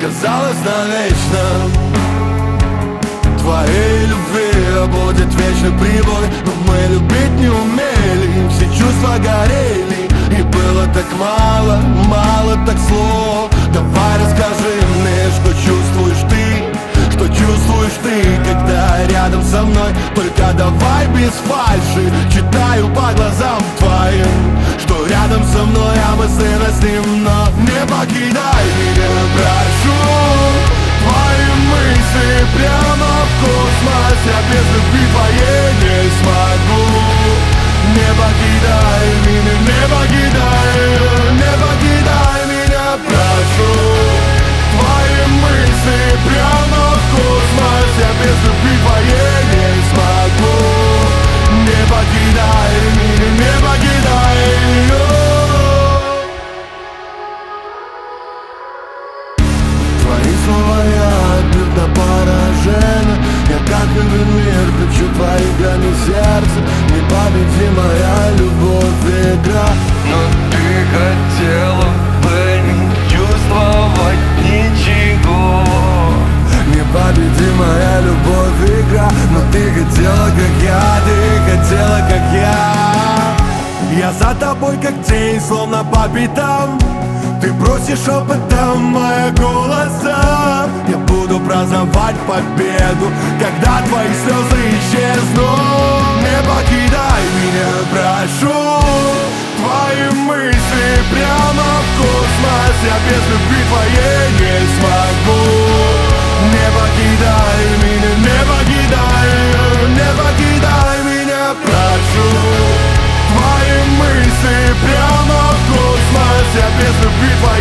казалось навечно. Твоей любви будет вечный прибой, но мы любить не умели, все чувства горели. И было так мало, мало так слов. Давай расскажи мне, что чувствуешь ты, что чувствуешь ты, когда рядом со мной. Только давай без фальши, читаю по глазам твоим, что рядом со мной, а мысленно с ним. Но не покидай меня, прошу. Твои мысли прямо в космос, я без любви твоей не смогу. Не покидай меня, не покидай, не покидай меня, прошу. Твои мысли прямо в космос, я без любви твоей не смогу. Не покидай меня, не покидай. Твои слова я отбил на поражение. Я как любит мир, кричу твои грани сердца. Непобедимая любовь игра. Но ты хотела бы не чувствовать ничего. Непобедимая любовь игра. Но ты хотела, как я, ты хотела, как я. Я за тобой, как тень, словно по пятам. Ты бросишь опытом мои голоса. Я буду праздновать победу, когда твои слезы исчезнут. Не покидай меня, прошу. Твои мысли прямо в космос, я без любви твоей не смогу. Не покидай меня, не покидай, не покидай меня, прошу. Твои мысли прямо в космос, я без любви твоей